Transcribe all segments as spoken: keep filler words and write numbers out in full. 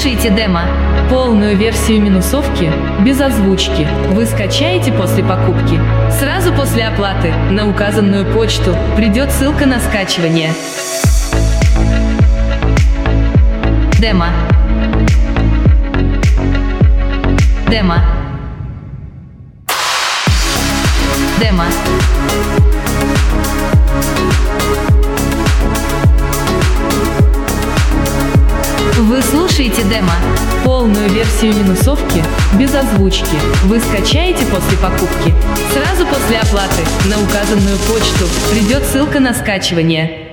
слушаете демо. Полную версию минусовки без озвучки вы скачаете после покупки. Сразу после оплаты на указанную почту придет ссылка на скачивание. Демо. Демо. Демо. Вы слушаете демо. Полную версию минусовки без озвучки вы скачаете после покупки. Сразу после оплаты на указанную почту придет ссылка на скачивание.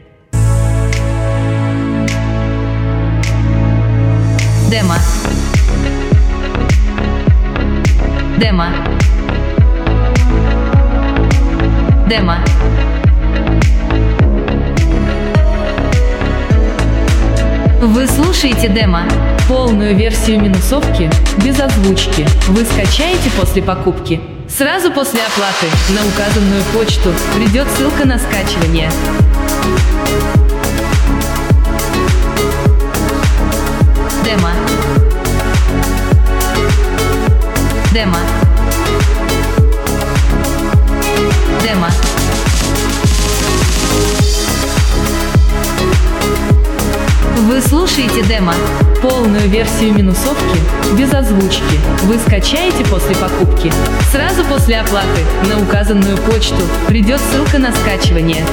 Демо. Демо. Демо. Вы слушаете демо. Полную версию минусовки без озвучки вы скачаете после покупки. Сразу после оплаты на указанную почту придет ссылка на скачивание. Демо. Демо. Демо. Вы слушаете демо. Полную версию минусовки без озвучки вы скачаете после покупки. Сразу после оплаты на указанную почту придет ссылка на скачивание.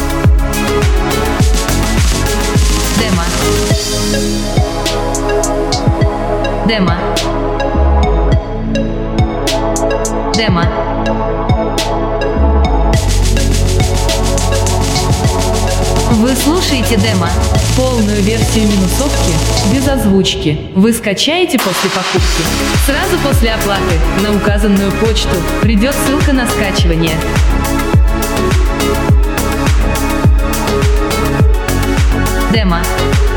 Демо. Демо. Демо. Вы слушаете демо. Полную версию минусовки без озвучки вы скачаете после покупки. Сразу после оплаты на указанную почту придет ссылка на скачивание. Демо.